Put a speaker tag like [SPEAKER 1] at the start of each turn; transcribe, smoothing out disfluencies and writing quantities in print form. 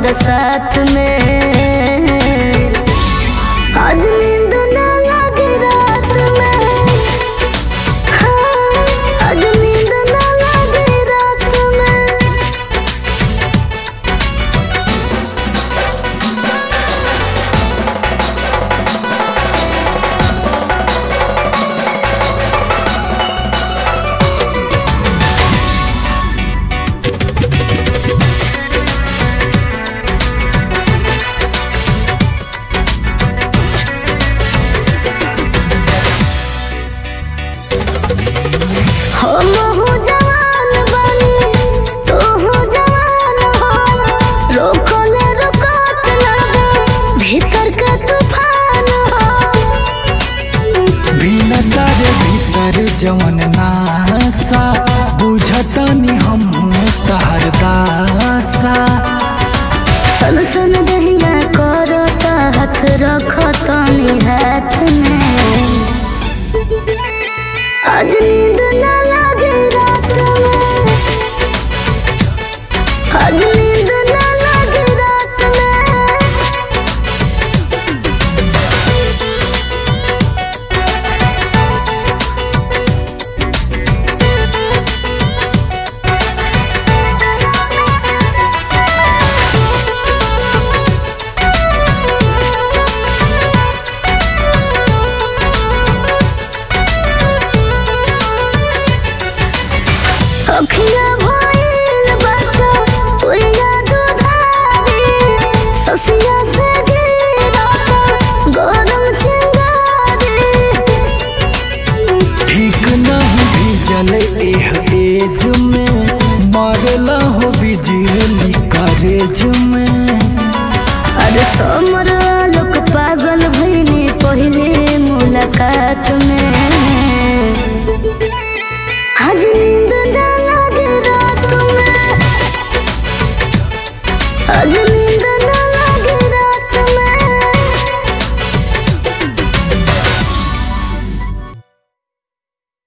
[SPEAKER 1] बरसात में। आज नींद न लगे रात में, हाँ, आज नींद न लगे रात में। हम हो जवान बानी, तू हो जवान हो, रोकले रुकत ना दे भीतर का तूफान हो।
[SPEAKER 2] भीतर भीतर जवन नासा बुझतनी हम तहर दासा।
[SPEAKER 1] सन सन दहिया करता हाथ रखतनी हाथ में। आज नींद न